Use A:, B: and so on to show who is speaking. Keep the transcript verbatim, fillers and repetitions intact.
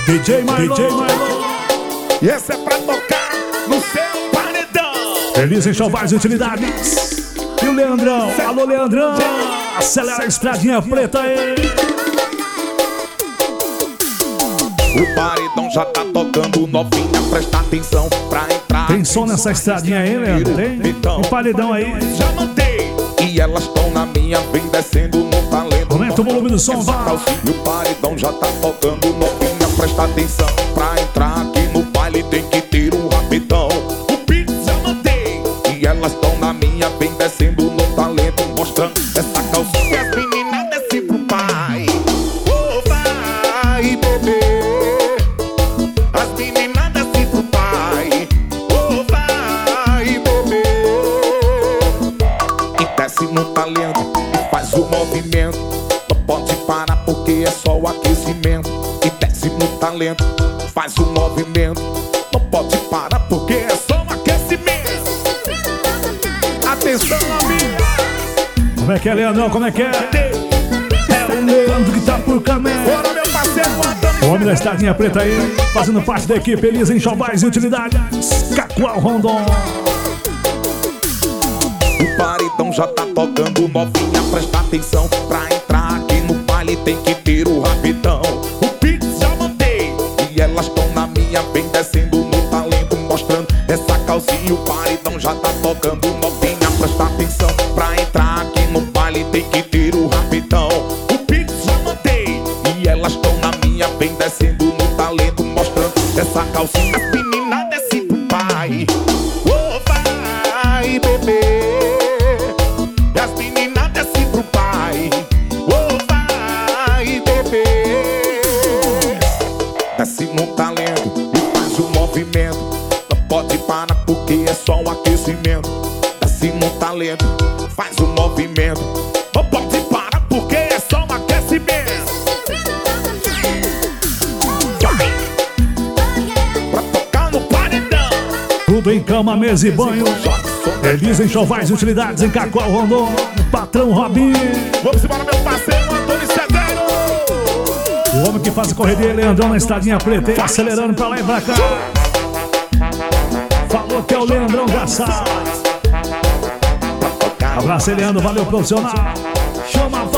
A: D J Marlon, D J Marlon.
B: E essa é pra tocar no seu paredão.
A: Feliz em Chovais Utilidades. E o Leandrão, alô Leandrão. Acelera a estradinha preta aí.
B: O paredão já tá tocando, novinha, presta atenção pra entrar.
A: Tem som nessa estradinha aí, Leandro? Tem?
B: Então,
A: um paredão aí.
B: Já mandei. E elas estão na minha, vem descendo no talento.
A: Aumenta o volume do som, vai.
B: E o paredão já tá tocando, novinha, presta atenção pra entrar aqui no baile, tem que ter um rapidão. O beat já mandei. E elas estão na minha, vem descendo no talento, mostrando essa calcinha. As meninas descem pro pai. Oh, vai, bebê. As meninas descem pro pai. Oh, vai, bebê. E desce no talento e faz o movimento. Não pode parar porque é só o aquecimento. E desce no talento, faz o movimento. Não pode parar porque é só um aquecimento. Atenção, amiga.
A: Como é que é, Leandrão? Como é que é? É o Leandro que tá por caminho.
B: Bora, meu parceiro Antônio.
A: O homem da estradinha preta aí, fazendo parte da equipe Feliz em Chovais e Utilidades. Cacoal Rondon.
B: O paredão já tá tocando, novinha, presta atenção pra entrar aqui no baile, tem que ter o rapidão. O beat já mandei. E elas estão na minha, vem descendo no talento, mostrando essa calcinha. O paredão já tá tocando, novinha, presta atenção pra entrar aqui no baile, tem que ter o rapidão. O beat já mandei. E elas estão na minha, vem descendo no talento, mostrando essa calcinha. As meninas descem pro pai. Oh, vai, bebê. E as meninas descem pro pai. Oh, vai, bebê. Desce no talento e faz o movimento. Não pode parar porque é só um aquecimento. Desce no talento, faz o movimento. Não pode parar porque é só um aquecimento. Vai. Pra tocar no paredão.
A: Tudo em cama, mesa e banho. Feliz em Chovais e Utilidades em Cacoal Rondon. Patrão Robinho.
B: Vamos embora, meu parceiro Antônio Severo.
A: O homem que faz a correria, Leandrão na estradinha preta, hein? Acelerando pra lá e pra cá. Falou que é o Leandrão Gassal. Abraço aí, Leandro, valeu, profissional. Chama a